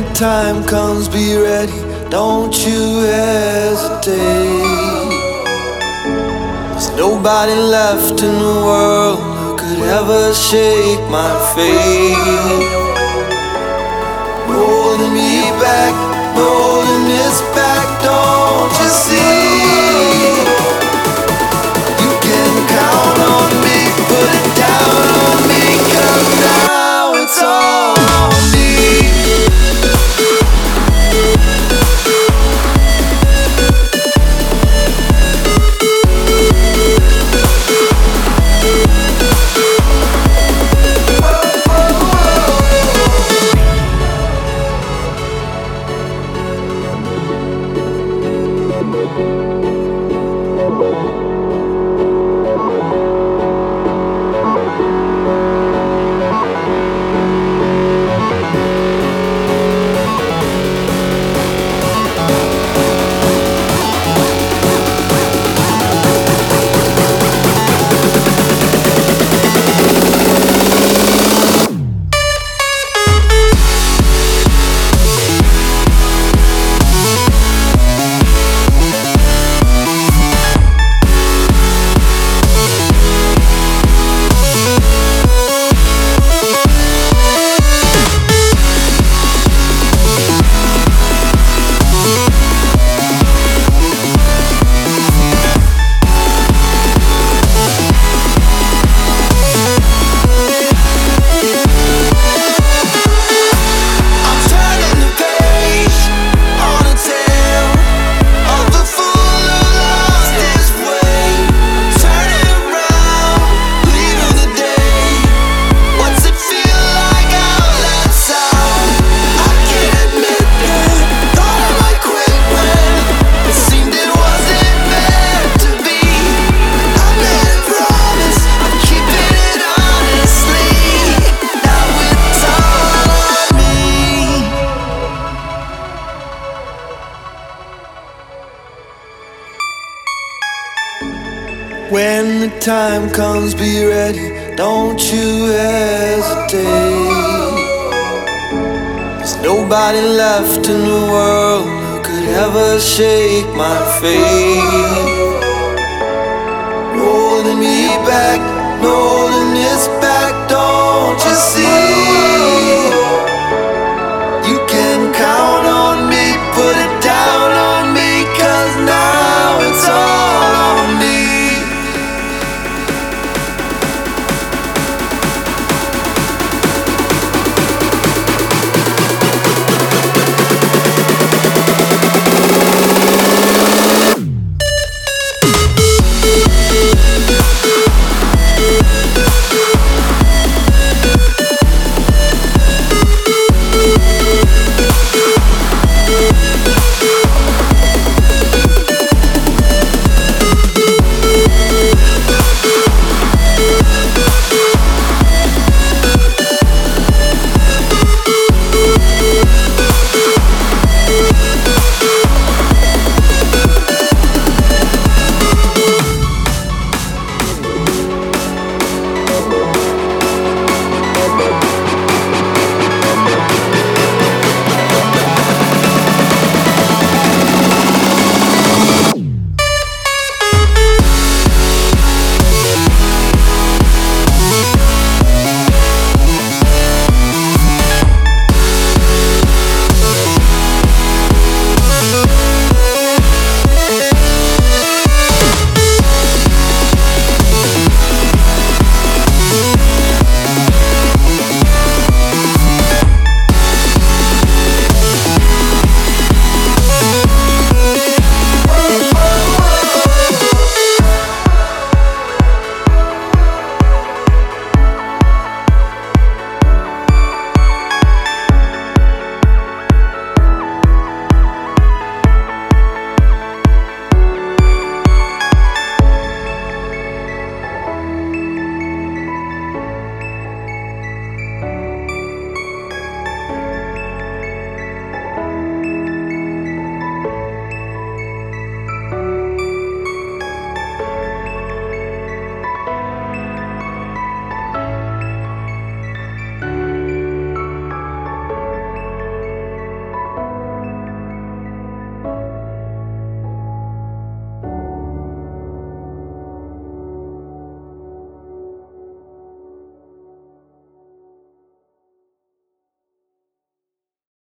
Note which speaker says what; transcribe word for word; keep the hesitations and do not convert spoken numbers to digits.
Speaker 1: time comes, be ready, don't you hesitate. There's nobody left in the world who could ever shake my faith. Holding me back, holding this back, don't you see? You can count on me, put it down on me, 'cause now it's all on me. When the time comes, be ready, don't you hesitate. There's nobody left in the world who could ever shake my faith. Holding me back, holding this back, don't you see?